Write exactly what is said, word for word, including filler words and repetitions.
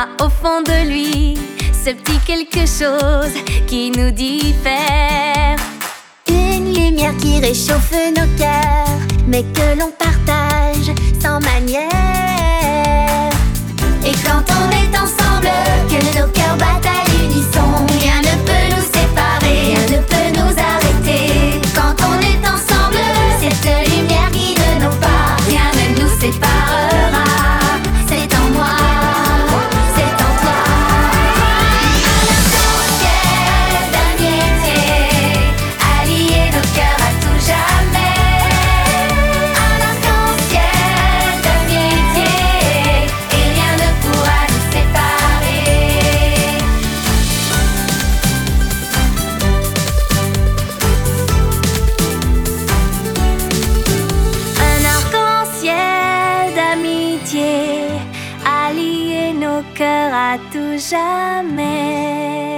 a au fond de lui ce petit quelque chose qui nous diffère. Une lumière qui réchauffe nos cœurs, mais que l'on partage sans manière. Et quand on est ensemble, que nos cœurs battent à l'unisson, rien ne peut nous séparer, rien ne peut nous arrêter. Quand on est ensemble, cette lumière guide nos pas, rien ne nous séparera. C'est en moi, c'est en toi. Un arc-en-ciel d'amitié a lié nos cœurs à tout jamais. Un arc-en-ciel d'amitié et rien ne pourra nous séparer. Un arc-en-ciel d'amitié a lié nos cœurs à tout jamais.